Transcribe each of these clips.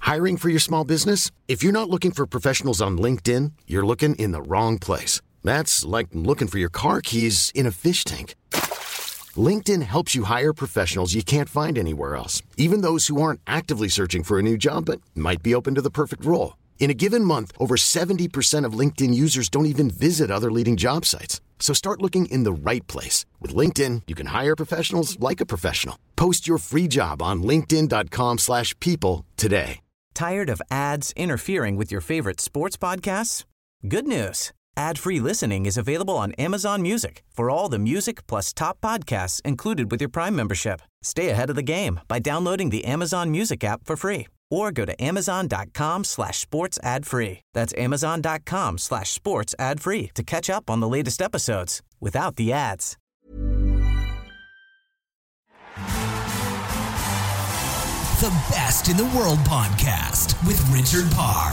Hiring for your small business? If you're not looking for professionals on LinkedIn, you're looking in the wrong place. That's like looking for your car keys in a fish tank. LinkedIn helps you hire professionals you can't find anywhere else, even those who aren't actively searching for a new job but might be open to the perfect role. In a given month, over 70% of LinkedIn users don't even visit other leading job sites. So start looking in the right place. With LinkedIn, you can hire professionals like a professional. Post your free job on linkedin.com/people today. Tired of ads interfering with your favorite sports podcasts? Good news. Ad-free listening is available on Amazon Music for all the music plus top podcasts included with your Prime membership. Stay ahead of the game by downloading the Amazon Music app for free or go to amazon.com/sports ad free. That's amazon.com/sports ad free to catch up on the latest episodes without the ads. The Best in the World podcast with Richard Parr.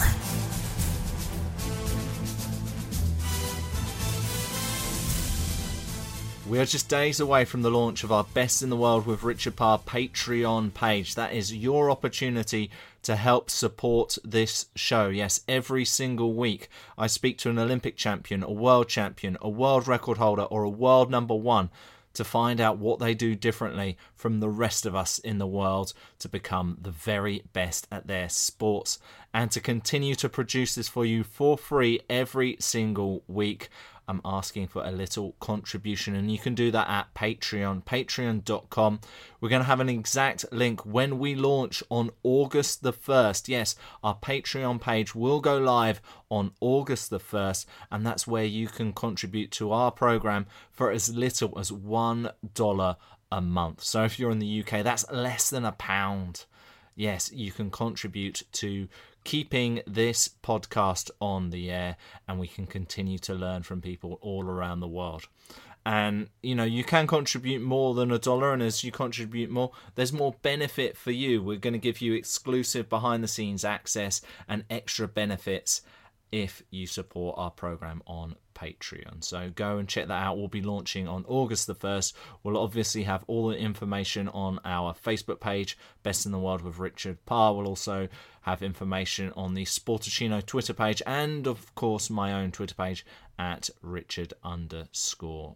We are just days away from the launch of our Best in the World with Richard Parr Patreon page. That is your opportunity to help support this show. Yes, every single week I speak to an Olympic champion, a world champion, a world record holder, or a world number one to find out what they do differently from the rest of us in the world to become the very best at their sports, and to continue to produce this for you for free every single week. I'm asking for a little contribution, and you can do that at Patreon, patreon.com. We're going to have an exact link when we launch on August the 1st. Yes, our Patreon page will go live on August the 1st, and that's where you can contribute to our program for as little as $1 a month. So if you're in the UK, that's less than £1. Yes, you can contribute to keeping this podcast on the air, and we can continue to learn from people all around the world. And you can contribute more than $1, and as you contribute more, there's more benefit for you. We're going to give you exclusive behind the scenes access and extra benefits if you support our program on Patreon. So go and check that out. We'll be launching on August the 1st. We'll obviously have all the information on our Facebook page, Best in the World with Richard Parr. We'll also have information on the Sportacino Twitter page, and of course my own Twitter page at Richard_Parr.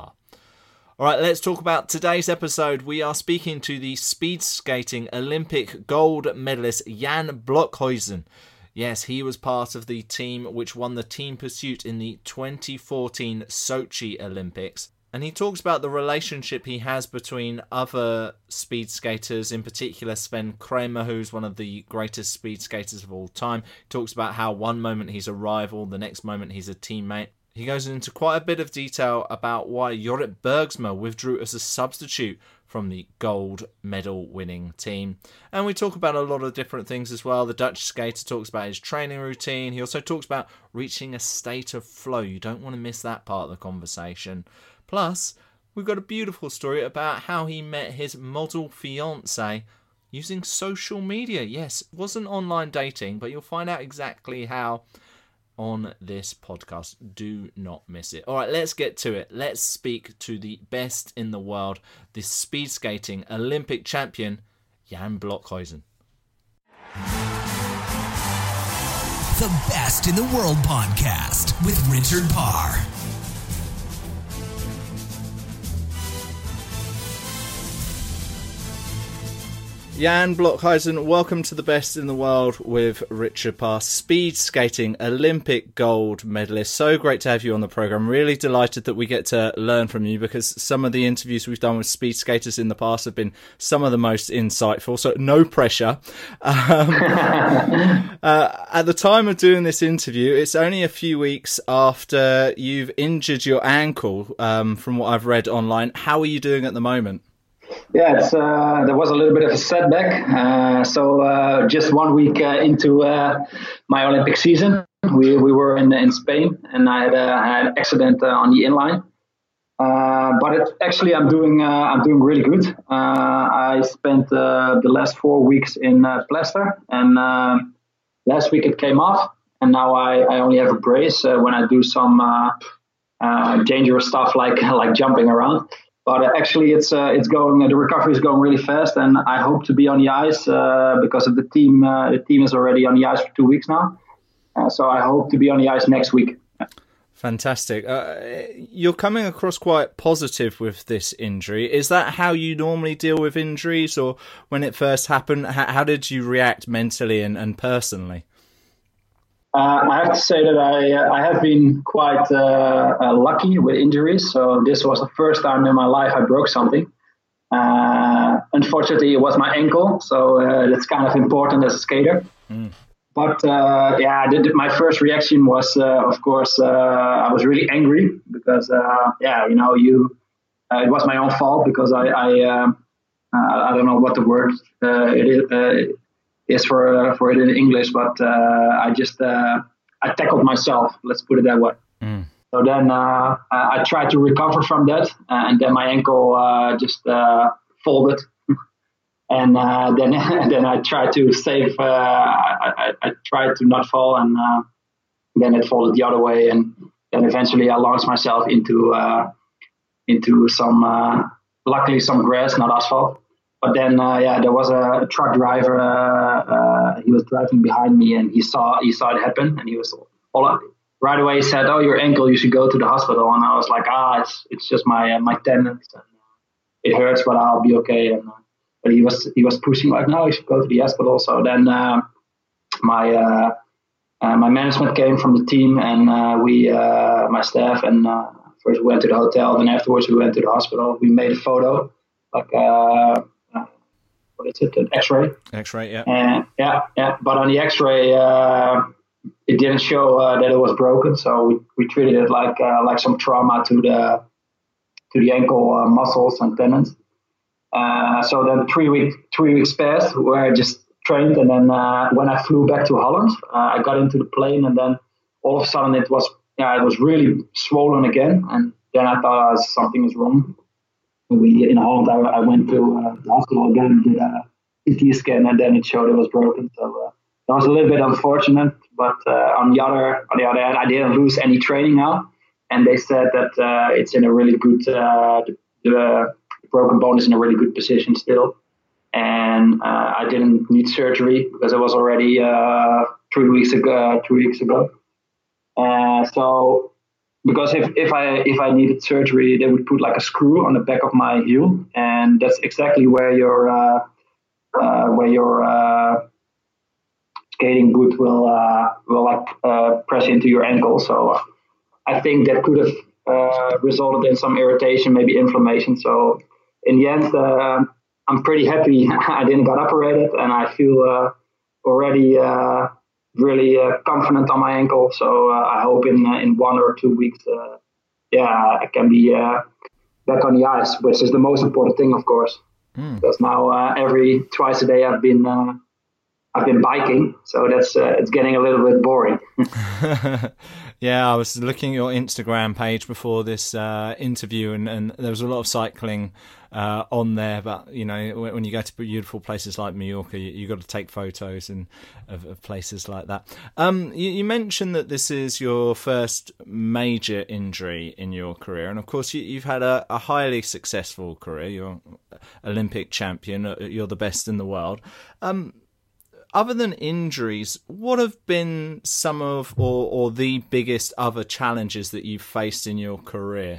All right, let's talk about today's episode. We are speaking to the speed skating Olympic gold medalist Jan Blokhuizen. Yes, he was part of the team which won the team pursuit in the 2014 Sochi Olympics. And he talks about the relationship he has between other speed skaters, in particular Sven Kramer, who's one of the greatest speed skaters of all time. He talks about how one moment he's a rival, the next moment he's a teammate. He goes into quite a bit of detail about why Jorrit Bergsma withdrew as a substitute from the gold medal winning team. And we talk about a lot of different things as well. The Dutch skater talks about his training routine. He also talks about reaching a state of flow. You don't want to miss that part of the conversation. Plus, we've got a beautiful story about how he met his model fiancée using social media. Yes, it wasn't online dating, but you'll find out exactly how on this podcast. Do not miss it. All right, let's get to it. Let's speak to the best in the world, the speed skating Olympic champion, Jan Blokhuizen. The Best in the World podcast with Richard Parr. Jan Blokhuizen, welcome to the Best in the World with Richard Parr, speed skating Olympic gold medalist. So great to have you on the program. Really delighted that we get to learn from you, because some of the interviews we've done with speed skaters in the past have been some of the most insightful. So no pressure. At the time of doing this interview, it's only a few weeks after you've injured your ankle, from what I've read online. How are you doing at the moment? Yeah, there was a little bit of a setback. So just 1 week into my Olympic season, we were in Spain, and I had an accident on the inline. But I'm doing really good. I spent the last 4 weeks in plaster, and last week it came off, and now I only have a brace when I do some dangerous stuff like jumping around. But actually, it's going. The recovery is going really fast, and I hope to be on the ice because of the team. The team is already on the ice for 2 weeks now, so I hope to be on the ice next week. Fantastic. You're coming across quite positive with this injury. Is that how you normally deal with injuries, or when it first happened, how did you react mentally and personally? I have to say that I have been quite lucky with injuries. So this was the first time in my life I broke something. Unfortunately, it was my ankle, so that's kind of important as a skater. But my first reaction was, of course, I was really angry because, it was my own fault because I don't know what the word is for it in English, but I tackled myself. Let's put it that way. So then I tried to recover from that, and then my ankle just folded. And then I tried to save. I tried to not fall, and then it folded the other way, and then eventually I launched myself into some, luckily some grass, not asphalt. But then there was a truck driver. He was driving behind me, and he saw it happen, and he was right away. He said, "Oh, your ankle, you should go to the hospital." And I was like, it's just my tendons, and it hurts, but I'll be okay. And but he was pushing like, "No, you should go to the hospital." So then my management came from the team, and my staff, and first we went to the hotel, then afterwards we went to the hospital. We made a photo, like what is it? An X-ray. X-ray, yeah. Yeah. But on the X-ray, it didn't show that it was broken, so we treated it like some trauma to the ankle muscles and tendons. So then 3 weeks passed where I just trained, and then when I flew back to Holland, I got into the plane, and then all of a sudden it was really swollen again, and then I thought something is wrong. In Holland, I went to the hospital again, did a CT scan, and then it showed it was broken. So that was a little bit unfortunate, but on the other hand, I didn't lose any training now, and they said that it's in a really good. The broken bone is in a really good position still, and I didn't need surgery because it was already 3 weeks ago. So because if I needed surgery, they would put like a screw on the back of my heel, and that's exactly where your skating boot will press into your ankle. So I think that could have resulted in some irritation, maybe inflammation. So in the end, I'm pretty happy I didn't get operated, and I feel already really confident on my ankle. So I hope in 1 or 2 weeks, I can be back on the ice, which is the most important thing, of course. Because now twice a day I've been biking, so that's it's getting a little bit boring. Yeah, I was looking at your Instagram page before this interview, and there was a lot of cycling on there. But you know, when you go to beautiful places like Mallorca, you got to take photos of places like that. You mentioned that this is your first major injury in your career, and of course you've had a highly successful career. You're Olympic champion. You're the best in the world. Other than injuries, what have been some of or the biggest other challenges that you've faced in your career?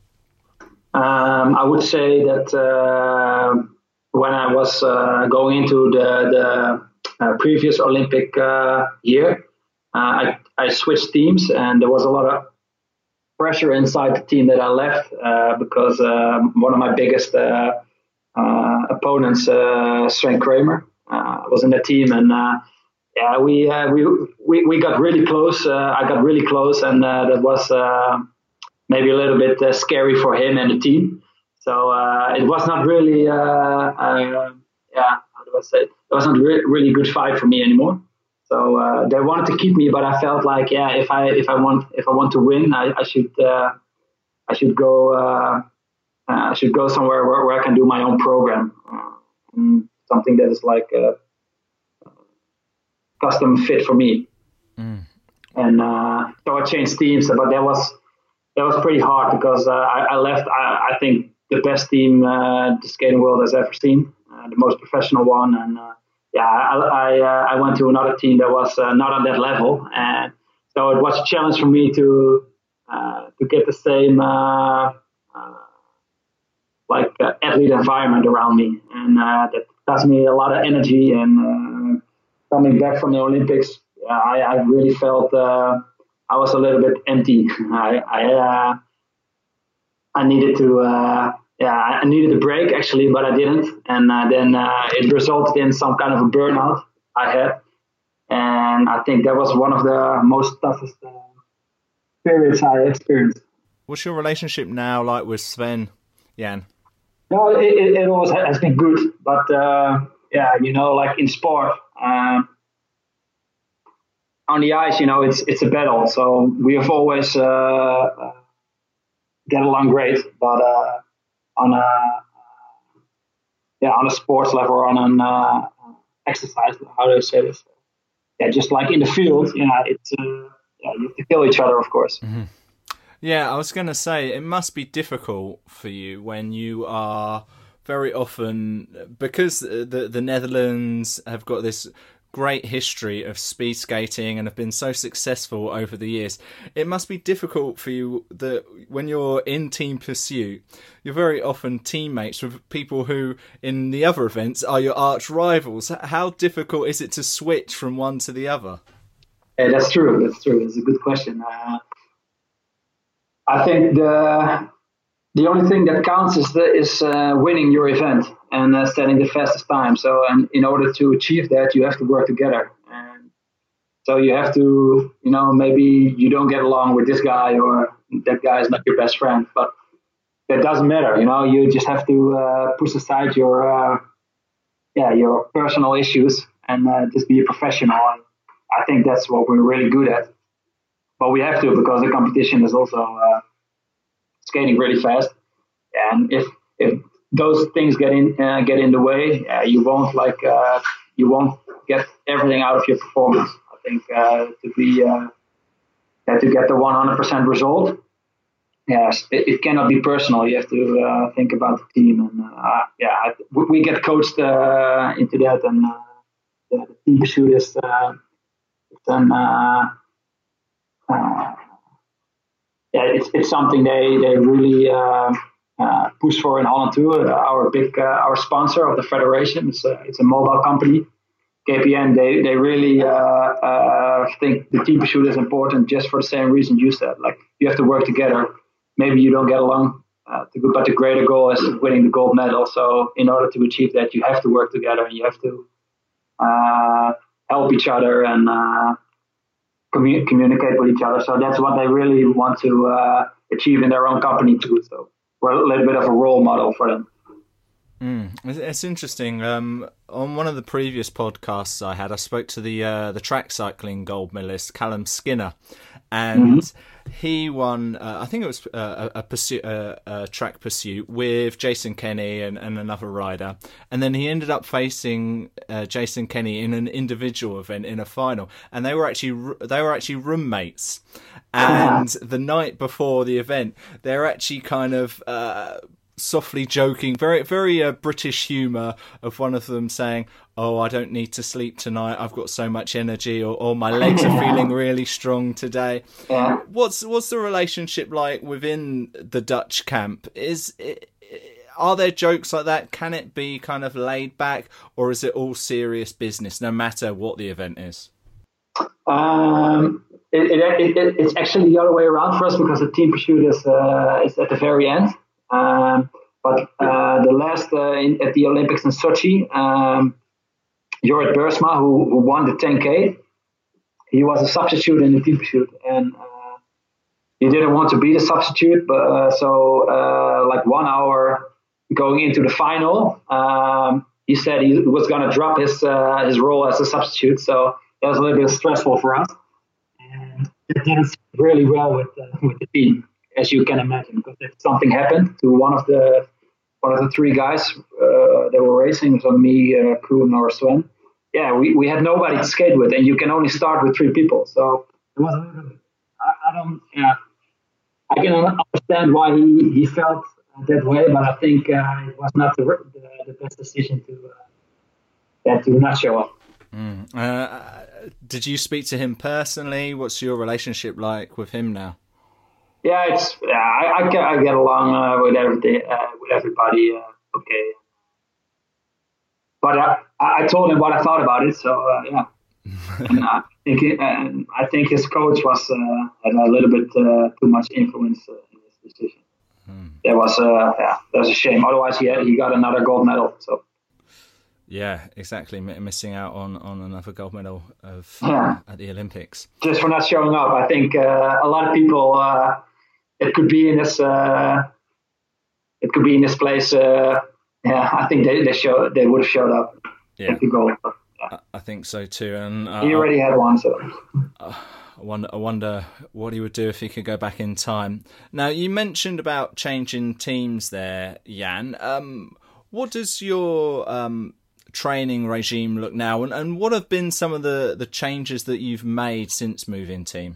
I would say that when I was going into the previous Olympic year, I switched teams, and there was a lot of pressure inside the team that I left because one of my biggest opponents, Sven Kramer, was in the team, and we got really close. I got really close, and that was maybe a little bit scary for him and the team. So it was not really, how do I say? It wasn't really a good fight for me anymore. So they wanted to keep me, but I felt like, if I want to win, I should go somewhere where I can do my own program. Something that is like custom fit for me. And so I changed teams, but that was pretty hard because I left, I think the best team the skating world has ever seen, the most professional one. And I went to another team that was not on that level, and so it was a challenge for me to get the same athlete environment around me, and that cost me a lot of energy. And coming back from the Olympics, I really felt I was a little bit empty. I needed to I needed a break actually, but I didn't, and then it resulted in some kind of a burnout I had, and I think that was one of the most toughest periods I experienced. What's your relationship now like with Sven, Jan? No, it always has been good, but like in sport, on the ice, it's a battle. So we have always get along great, but on a sports level or on an exercise, how do I say this? Yeah, just like in the field, it's you have to kill each other, of course. Mm-hmm. Yeah, I was going to say, it must be difficult for you when you are very often, because the Netherlands have got this great history of speed skating and have been so successful over the years. It must be difficult for you that when you're in team pursuit, you're very often teammates with people who in the other events are your arch rivals. How difficult is it to switch from one to the other? Yeah, that's true. It's a good question. I think the only thing that counts is winning your event and setting the fastest time. So, and in order to achieve that, you have to work together. And so you have to, maybe you don't get along with this guy, or that guy is not your best friend, but that doesn't matter. You just have to push aside your personal issues and just be a professional. And I think that's what we're really good at. But we have to, because the competition is also skating really fast, and if those things get in the way, you won't get everything out of your performance. I think to get the 100% result, yes, it cannot be personal. You have to think about the team, and we get coached into that, and the team pursuit is then. It's something they really push for in Holland too. Our sponsor of the federation, it's a mobile company, KPN. They really think the team pursuit is important, just for the same reason you said. Like, you have to work together. Maybe you don't get along, but the greater goal is winning the gold medal. So in order to achieve that, you have to work together, and you have to help each other and communicate with each other. So that's what they really want to achieve in their own company too. So we're a little bit of a role model for them. It's interesting. On one of the previous podcasts I had, I spoke to the track cycling gold medalist Callum Skinner, and he won. I think it was a track pursuit with Jason Kenny and another rider, and then he ended up facing Jason Kenny in an individual event in a final, and they were actually roommates. And the night before the event, they're actually kind of softly joking, very very British humour of one of them saying, "Oh, I don't need to sleep tonight. I've got so much energy," or "My legs are feeling really strong today." Yeah. What's the relationship like within the Dutch camp? Are there jokes like that? Can it be kind of laid back, or is it all serious business, no matter what the event is? It's actually the other way around for us, because the team pursuit is at the very end. But the last at the Olympics in Sochi, Jorrit Bergsma, who won the 10K, he was a substitute in the team pursuit, and he didn't want to be the substitute. But so 1 hour going into the final, he said he was going to drop his role as a substitute. So that was a little bit stressful for us, and it didn't sit really well with the team, as you can imagine, because if something happened to one of the three guys that were racing, so me, Koen or Sven, we had nobody to skate with, and you can only start with 3 people. So it was a little bit, I can understand why he felt that way, but I think it was not the best decision to not show up. Did you speak to him personally? What's your relationship like with him now? Yeah, I get along with everybody. Okay, but I told him what I thought about it. So yeah, and I think his coach had a little bit too much influence in his decision. That was a shame. Otherwise, he got another gold medal. So. Yeah, exactly. Missing out on another gold medal at the Olympics. Just for not showing up. I think a lot of people. It could be in this. It could be in this place. I think they would have showed up. Yeah, gold. I think so too. And he already had one. So I wonder what he would do if he could go back in time. Now, you mentioned about changing teams there, Jan. What does your training regime look now, and what have been some of the changes that you've made since moving team?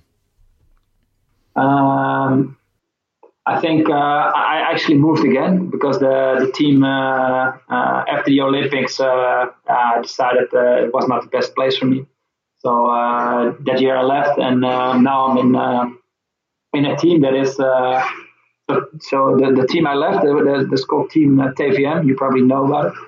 I think I actually moved again because the team after the Olympics decided it was not the best place for me. So that year I left, and now I'm in a team that is. So the team I left, the scope team TVM, you probably know about it.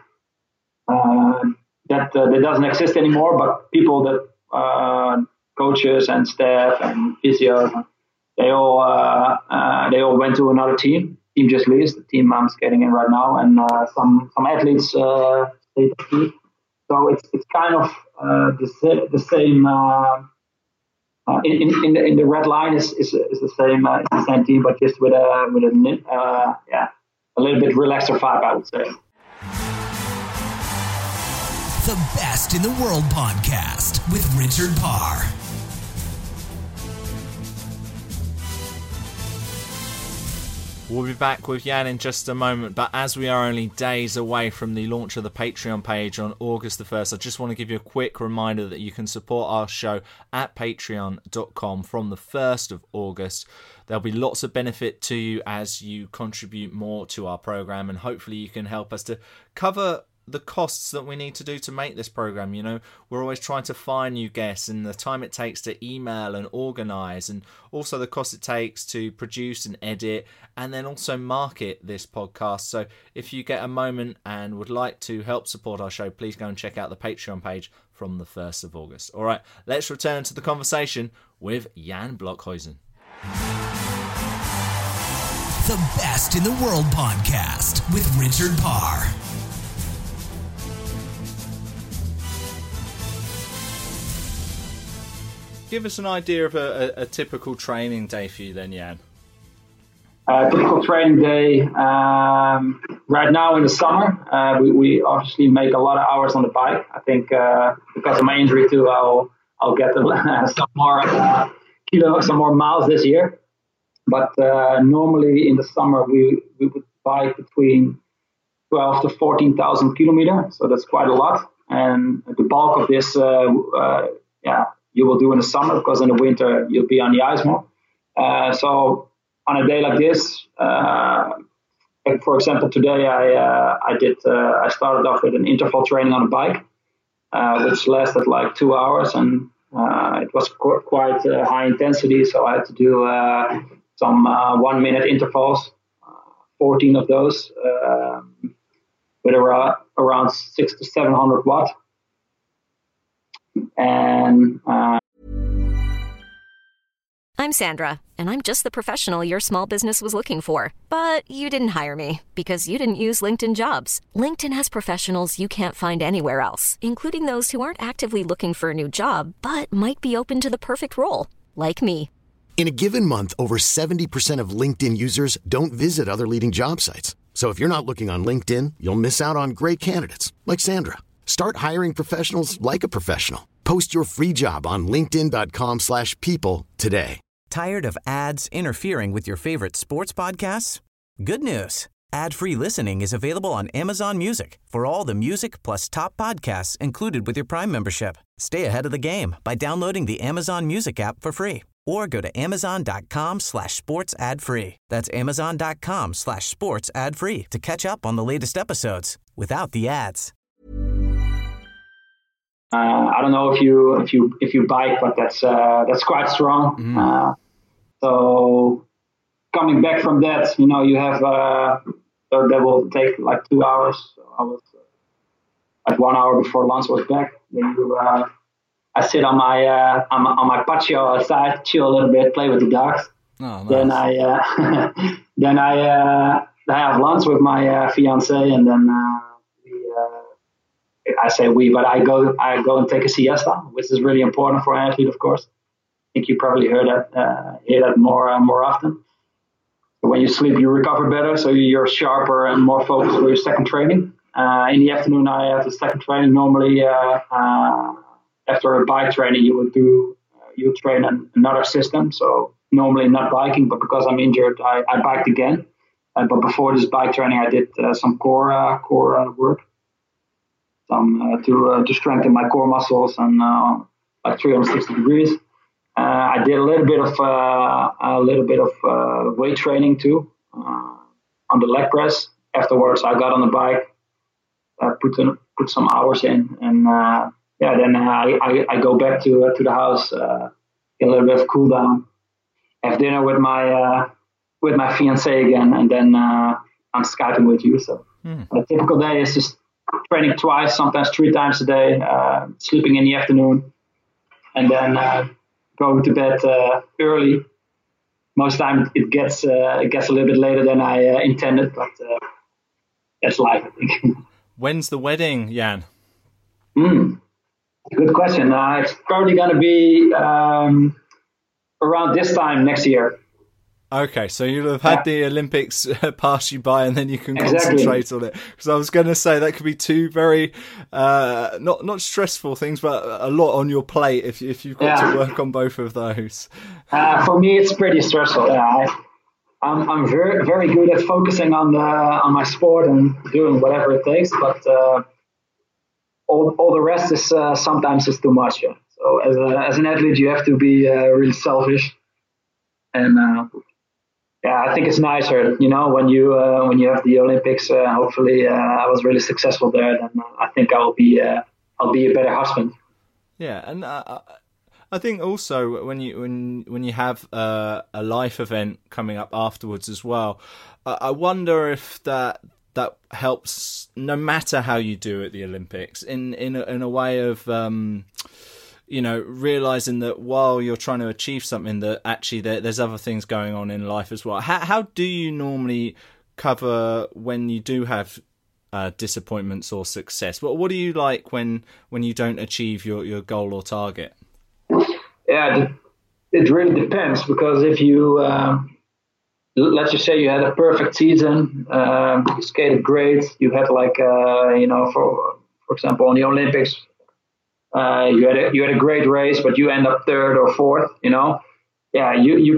That doesn't exist anymore, but people that coaches and staff and physio, they all went to another team. Team just leaves, the team I'm skating in right now, and some athletes stayed. So it's kind of the same. In the red line is the same team, but just with a little bit relaxed vibe, I would say. The Best in the World podcast with Richard Parr. We'll be back with Jan in just a moment, but as we are only days away from the launch of the Patreon page on August the 1st, I just want to give you a quick reminder that you can support our show at patreon.com from the 1st of August. There'll be lots of benefit to you as you contribute more to our program, and hopefully you can help us to cover the costs that we need to do to make this program. You know, we're always trying to find new guests, and the time it takes to email and organize, and also the cost it takes to produce and edit and then also market this podcast. So if you get a moment and would like to help support our show, please go and check out the Patreon page from the 1st of August. All right, let's return to the conversation with Jan Blokhuizen. The Best in the World podcast with Richard Parr. Give us an idea of a typical training day for you then, Jan. Typical training day. Right now in the summer, we obviously make a lot of hours on the bike. I think because of my injury too, I'll get some more kilos, some more miles this year. But normally in the summer we would bike between 12 to 14,000 kilometers. So that's quite a lot. And the bulk of this, you will do in the summer, because in the winter you'll be on the ice more. So on a day like this, for example, today I started off with an interval training on a bike, which lasted like 2 hours, and it was quite high intensity. So I had to do some 1 minute intervals, 14 of those, with around 600 to 700 watt. And I'm Sandra, and I'm just the professional your small business was looking for. But you didn't hire me because you didn't use LinkedIn Jobs. LinkedIn has professionals you can't find anywhere else, including those who aren't actively looking for a new job, but might be open to the perfect role, like me. In a given month, over 70% of LinkedIn users don't visit other leading job sites. So if you're not looking on LinkedIn, you'll miss out on great candidates like Sandra. Start hiring professionals like a professional. Post your free job on linkedin.com/people today. Tired of ads interfering with your favorite sports podcasts? Good news. Ad-free listening is available on Amazon Music for all the music plus top podcasts included with your Prime membership. Stay ahead of the game by downloading the Amazon Music app for free or go to amazon.com/sports ad free. That's amazon.com/sports ad free to catch up on the latest episodes without the ads. I don't know if you bike, but that's quite strong. So coming back from that, you have so that will take like 2 hours. So I was like 1 hour before lunch was back. Then I sit on my patio outside, chill a little bit, play with the dogs. Oh, nice. Then I have lunch with my fiance, and then I say we, but I go and take a siesta, which is really important for an athlete, of course. I think you probably hear that more often. When you sleep, you recover better, so you're sharper and more focused for your second training. In the afternoon, I have the second training. Normally, after a bike training, you train another system. So normally not biking, but because I'm injured, I biked again. But before this bike training, I did some core work, to strengthen my core muscles and like 360 degrees. I did a little bit of weight training too on the leg press. Afterwards, I got on the bike, put some hours in, and then I go back to the house, get a little bit of cool down, have dinner with my fiancée again, and then I'm Skyping with you. So a typical day is just training twice, sometimes 3 times a day, sleeping in the afternoon, and then going to bed early. Most time it gets a little bit later than I intended, but that's life, I think. When's the wedding, Jan? Good question. It's probably going to be around this time next year. Okay, so you'll have had the Olympics pass you by, and then you can concentrate on it. Because I was going to say that could be two very not stressful things, but a lot on your plate if you've got to work on both of those. For me, it's pretty stressful. I'm very very good at focusing on my sport and doing whatever it takes, but all the rest is sometimes it's too much. Yeah. So as an athlete, you have to be really selfish, and I think it's nicer, when you have the Olympics. Hopefully, I was really successful there. Then I think I'll be a better husband. Yeah, and I think also when you have a life event coming up afterwards as well, I wonder if that helps, no matter how you do at the Olympics, in a way of realizing that while you're trying to achieve something, that actually there's other things going on in life as well. How do you normally cover when you do have disappointments or success? What do you like when you don't achieve your goal or target? Yeah, it really depends, because if you let's just say you had a perfect season, you skated great, you had for example on the Olympics, you had a great race, but you end up third or fourth. You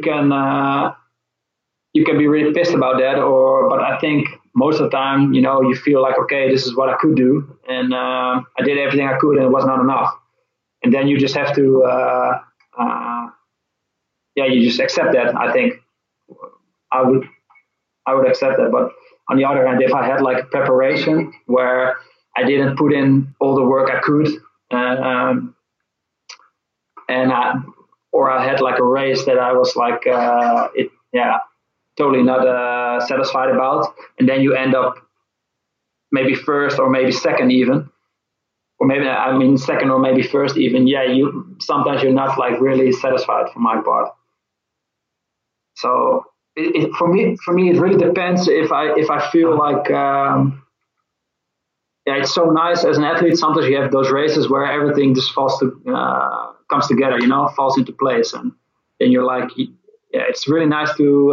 can be really pissed about that. But I think most of the time, you feel like, okay, this is what I could do, and I did everything I could, and it was not enough. And then you just have to, you just accept that. I think I would accept that. But on the other hand, if I had like preparation where I didn't put in all the work I could, or I had like a race that I was like, totally not satisfied about, and then you end up maybe first or maybe second even, or maybe second or maybe first even. Yeah, sometimes you're not like really satisfied for my part. So for me, it really depends. If I feel like. It's so nice as an athlete. Sometimes you have those races where everything just comes together, falls into place, and then you're like, it's really nice to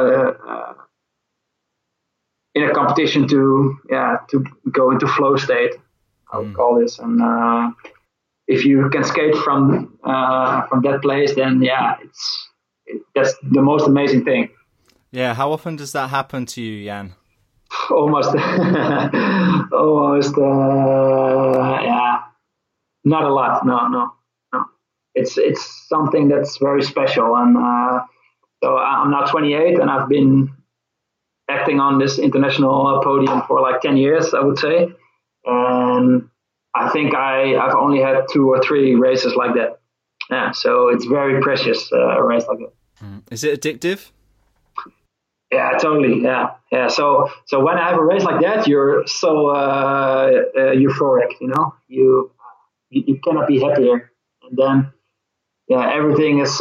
in a competition to go into flow state, I would call this. And if you can skate from that place, then that's the most amazing thing. Yeah, how often does that happen to you, Jan? Almost, not a lot. No. it's something that's very special. And so I'm now 28, and I've been acting on this international podium for like 10 years, I would say. And I think I've only had 2 or 3 races like that. Yeah, so it's very precious, a race like that. Is it addictive? Yeah, totally. Yeah. So when I have a race like that, you're so euphoric. You cannot be happier. And then, everything is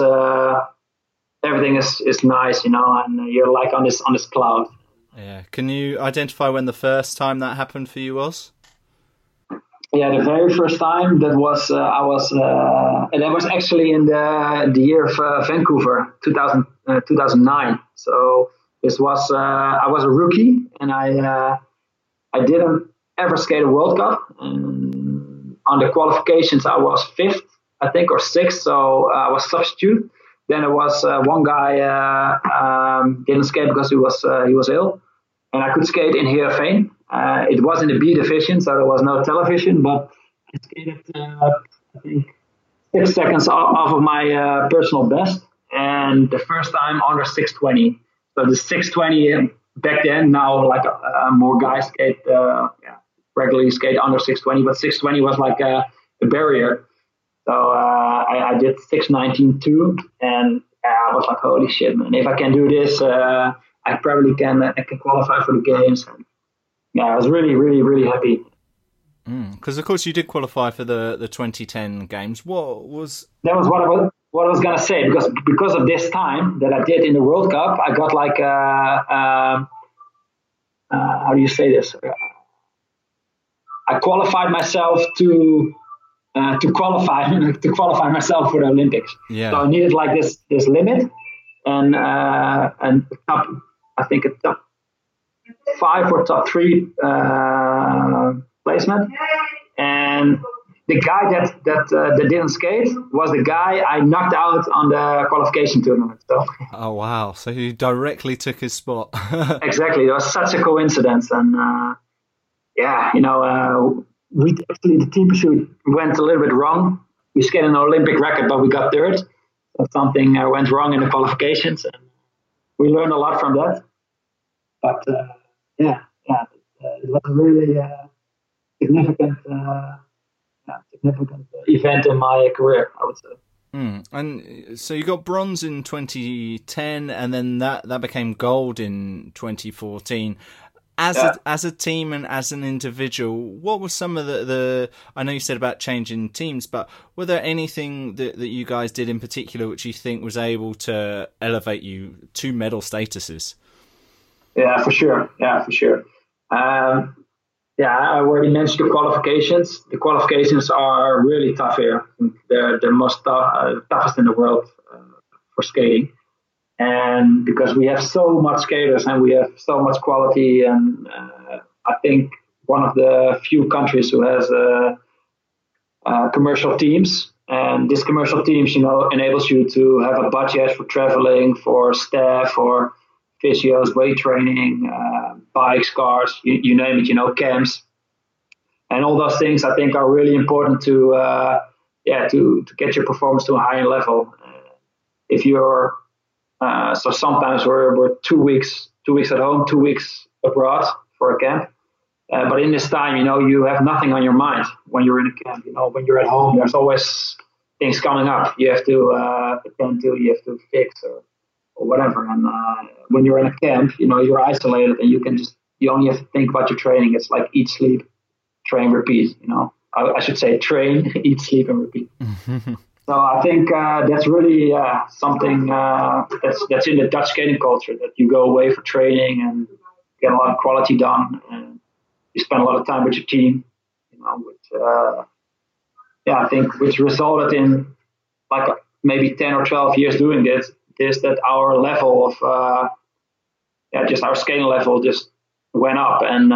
nice. And you're like on this cloud. Yeah. Can you identify when the first time that happened for you was? Yeah, the very first time that was and that was actually in the year of Vancouver, 2009. So this was I was a rookie, and I didn't ever skate a World Cup. And on the qualifications, I was 5th, I think, or 6th. So I was substitute. Then there was one guy didn't skate because he was ill, and I could skate in Heerenveen. It was in the B division, so there was no television, but I skated, I think, 6 seconds off of my personal best, and the first time under 620. So the 620 back then, now like more guys skate, regularly skate under 620, but 620 was like a barrier. So I did 619.2, and I was like, holy shit, man! If I can do this, I probably can qualify for the games. And, I was really, really, really happy. Because of course you did qualify for the 2010 games. That was what I was gonna say, because of this time that I did in the World Cup, I got like how do you say this? I qualified myself to qualify myself for the Olympics. Yeah. So I needed like this limit, and top, I think a top 5 or top 3 placement, and the guy that didn't skate was the guy I knocked out on the qualification tournament. So. Oh wow! So you directly took his spot. Exactly, it was such a coincidence, and we actually, the team pursuit went a little bit wrong. We skated an Olympic record, but we got 3rd. So something went wrong in the qualifications, and we learned a lot from that. But it was a really significant event in my career, I would say. And so you got bronze in 2010, and then that became gold in 2014. As a team and as an individual, what were some of the I know you said about changing teams, but were there anything that you guys did in particular which you think was able to elevate you to medal statuses? Yeah, for sure. I already mentioned the qualifications. The qualifications are really tough here. They're the most toughest in the world for skating. And because we have so much skaters and we have so much quality, and I think one of the few countries who has commercial teams. And this commercial teams, enables you to have a budget for traveling, for staff, for physios, weight training, bikes, cars, you name it, camps. And all those things I think are really important to get your performance to a higher level. If you're so sometimes we're 2 weeks at home, 2 weeks abroad for a camp. But in this time, you have nothing on your mind when you're in a camp. When you're at home, there's always things coming up. You have to attend to, you have to fix or whatever. And when you're in a camp, you're isolated and you only have to think about your training. It's like eat, sleep, train, repeat. I should say train, eat, sleep, and repeat. So I think that's really something that's in the Dutch skating culture, that you go away for training and get a lot of quality done, and you spend a lot of time with your team, I think which resulted in like maybe 10 or 12 years doing this, is that our level of just our skating level just went up. And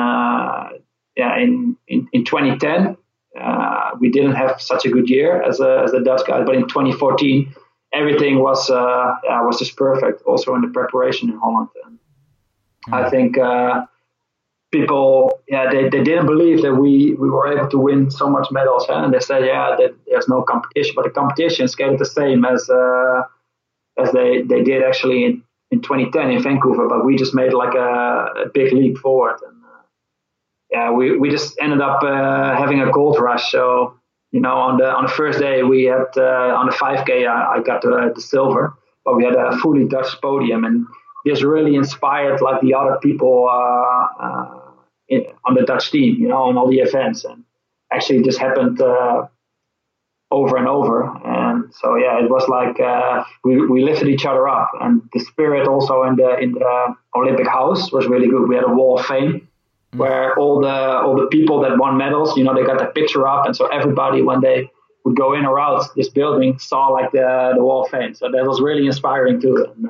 in 2010 we didn't have such a good year as the Dutch guys, but in 2014 everything was just perfect, also in the preparation in Holland. And I think people, they didn't believe that we were able to win so much medals. And they said, that there's no competition, but the competition skated the same as they did actually in 2010 in Vancouver, but we just made like a big leap forward. And we just ended up having a gold rush. So, on the first day we had on the 5K, I got the silver, but we had a fully Dutch podium, and this really inspired like the other people on the Dutch team, on all the events, and actually just happened over and over. And so it was like we lifted each other up, and the spirit also in the Olympic house was really good. We had a wall of fame where all the people that won medals, they got their picture up, and so everybody, when they would go in or out this building, saw like the wall of fame. So that was really inspiring too. And,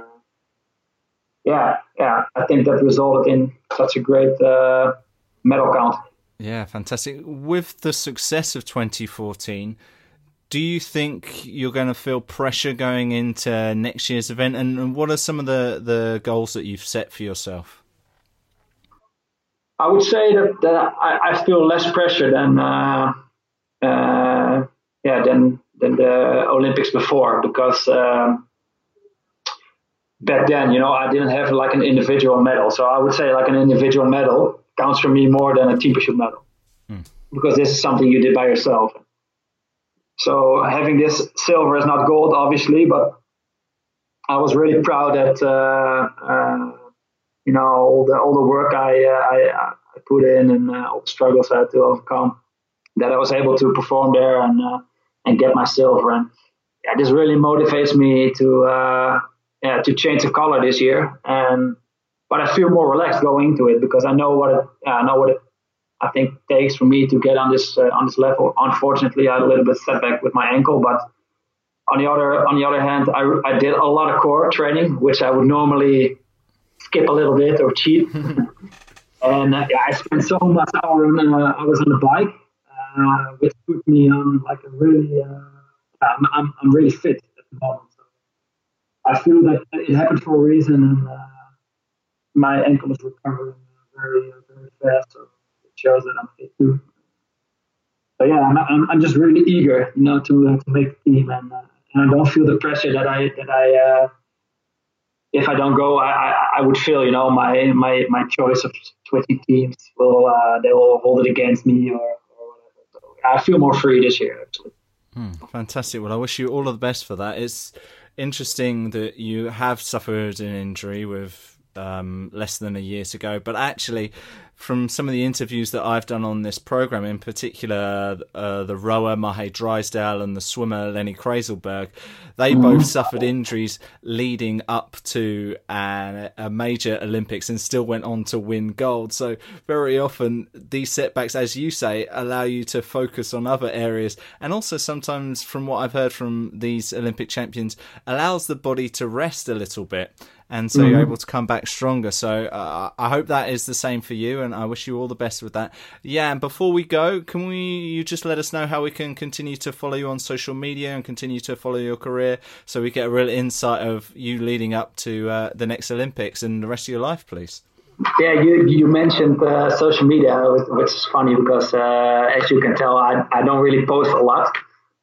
I think that resulted in such a great medal count. Yeah, fantastic. With the success of 2014, do you think you're going to feel pressure going into next year's event? And what are some of the goals that you've set for yourself? I would say that I feel less pressure than the Olympics before, because back then, I didn't have like an individual medal. So I would say like an individual medal counts for me more than a team pursuit medal, because this is something you did by yourself. So having this silver is not gold, obviously, but I was really proud that all the work I put in, and all the struggles I had to overcome, that I was able to perform there and get my silver. And this really motivates me to change the color this year. But I feel more relaxed going into it, because I know what it I think takes for me to get on this level. Unfortunately, I had a little bit setback with my ankle, but on the other hand, I did a lot of core training, which I would normally skip a little bit or cheat. And I spent so much hours on the bike, which put me on like a really. I'm really fit at the moment. So I feel that it happened for a reason, and my ankle is recovering very, very fast. So it shows that I'm fit too. So I'm just really eager, to make the team, and I don't feel the pressure that I if I don't go, I would feel, my choice of switching teams they will hold it against me or whatever. So I feel more free this year, actually. Fantastic. Well, I wish you all of the best for that. It's interesting that you have suffered an injury with less than a year to go, but actually from some of the interviews that I've done on this program, in particular the rower Mahe Drysdale and the swimmer Lenny Kreiselberg, they both suffered injuries leading up to a major Olympics and still went on to win gold. So very often these setbacks, as you say, allow you to focus on other areas, and also sometimes, from what I've heard from these Olympic champions, allows the body to rest a little bit. And so you're able to come back stronger. So I hope that is the same for you, and I wish you all the best with that. Yeah, and before we go, you just let us know how we can continue to follow you on social media and continue to follow your career, so we get a real insight of you leading up to the next Olympics and the rest of your life, please. Yeah, you mentioned social media, which is funny because, as you can tell, I don't really post a lot.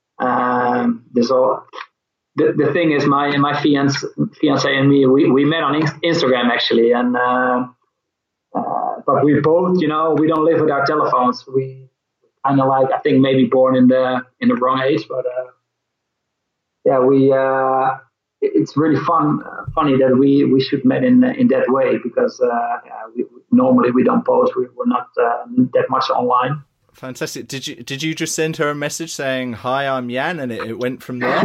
The thing is, my fiance and me, we met on Instagram actually, and but we both, we don't live with our telephones. We kind of like, I think maybe born in the wrong age, but it's really funny that we should met in that way, because normally we don't post. We're not that much online. Fantastic. Did you just send her a message saying, "Hi, I'm Jan," and it went from there?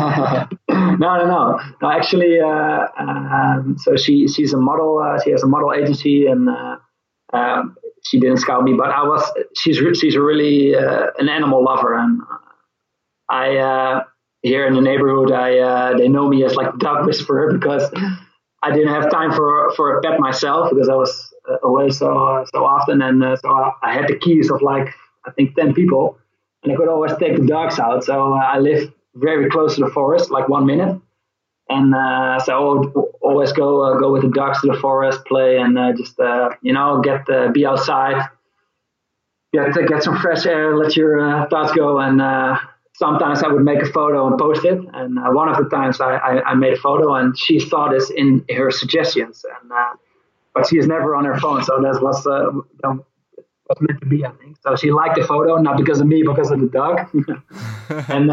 No. Actually, so she's a model. She has a model agency, and she didn't scout me. But she's really an animal lover, and I here in the neighborhood, they know me as like the dog whisperer, because I didn't have time for a pet myself, because I was away so often, and so I had the keys of like, I think 10 people, and I could always take the dogs out. So I live very close to the forest, like 1 minute, And so I would always go with the dogs to the forest, play, and be outside, get some fresh air, let your thoughts go. And sometimes I would make a photo and post it. And one of the times I made a photo, and she saw this in her suggestions. And but she is never on her phone, so that was meant to be, I think. So she liked the photo, not because of me, because of the dog. And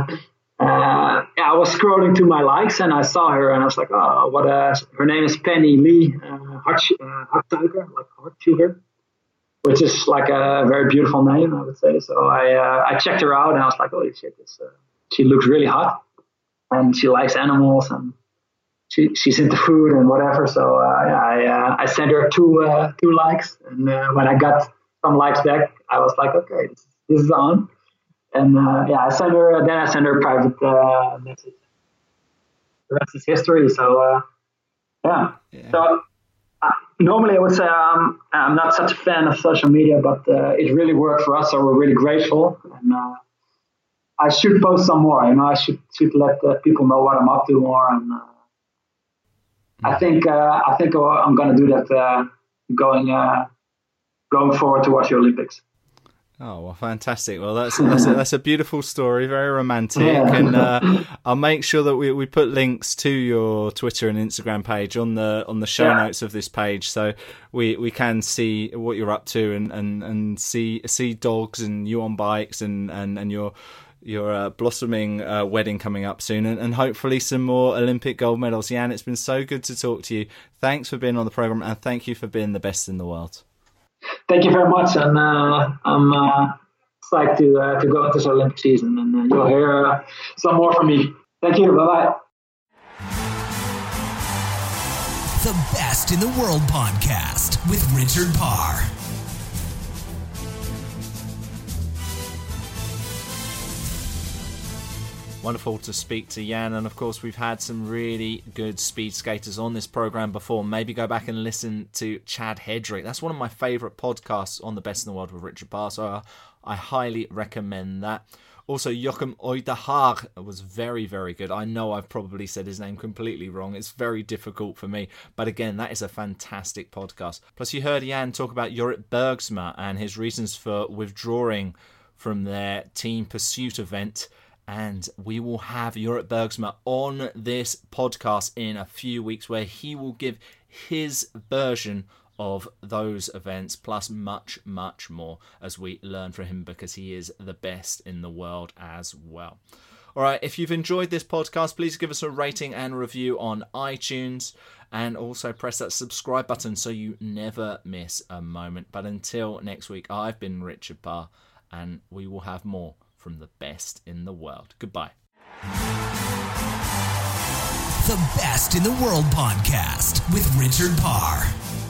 I was scrolling to my likes, and I saw her, and I was like, oh, what? Her name is Penny Lee Hartsuiker, like Hartsuiker, which is like a very beautiful name, I would say. So I checked her out, and I was like, holy shit, she looks really hot, and she likes animals, and she's into food and whatever. So I sent her two likes, and when I got some likes back, I was like, okay, this is on. And I sent her a private message. The rest is history. So So normally I would say I'm not such a fan of social media, but it really worked for us, so we're really grateful. And I should post some more. I should let people know what I'm up to more. And I think I'm going to do that going forward towards the Olympics. Oh, well, fantastic. Well, that's a beautiful story, very romantic. Yeah. And I'll make sure that we put links to your Twitter and Instagram page on the show notes of this page, so we can see what you're up to and see dogs and you on bikes and your blossoming wedding coming up soon, and hopefully some more Olympic gold medals. Jan, it's been so good to talk to you. Thanks for being on the program, and thank you for being the best in the world. Thank you very much, and I'm psyched to go into this Olympic season, and you'll hear some more from me. Thank you. Bye-bye. The Best in the World podcast with Richard Parr. Wonderful to speak to Jan, and of course we've had some really good speed skaters on this program before. Maybe go back and listen to Chad Hedrick. That's one of my favourite podcasts on the Best in the World with Richard Parr, so I highly recommend that. Also, Joachim Oidehaag was very, very good. I know I've probably said his name completely wrong. It's very difficult for me. But again, that is a fantastic podcast. Plus, you heard Jan talk about Jorrit Bergsma and his reasons for withdrawing from their team pursuit event. And we will have Jorrit Bergsma on this podcast in a few weeks, where he will give his version of those events, plus much, much more, as we learn from him, because he is the best in the world as well. All right, if you've enjoyed this podcast, please give us a rating and review on iTunes, and also press that subscribe button so you never miss a moment. But until next week, I've been Richard Parr, and we will have more from the best in the world. Goodbye. The Best in the World podcast with Richard Parr.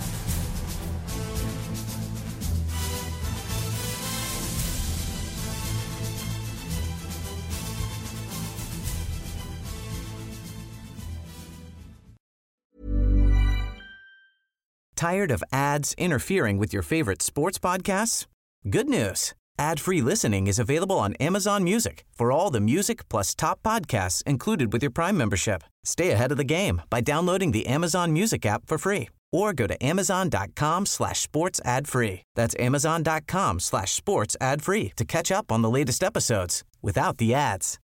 Tired of ads interfering with your favorite sports podcasts? Good news. Ad-free listening is available on Amazon Music for all the music plus top podcasts included with your Prime membership. Stay ahead of the game by downloading the Amazon Music app for free, or go to amazon.com/sports ad free. That's amazon.com/sports ad free to catch up on the latest episodes without the ads.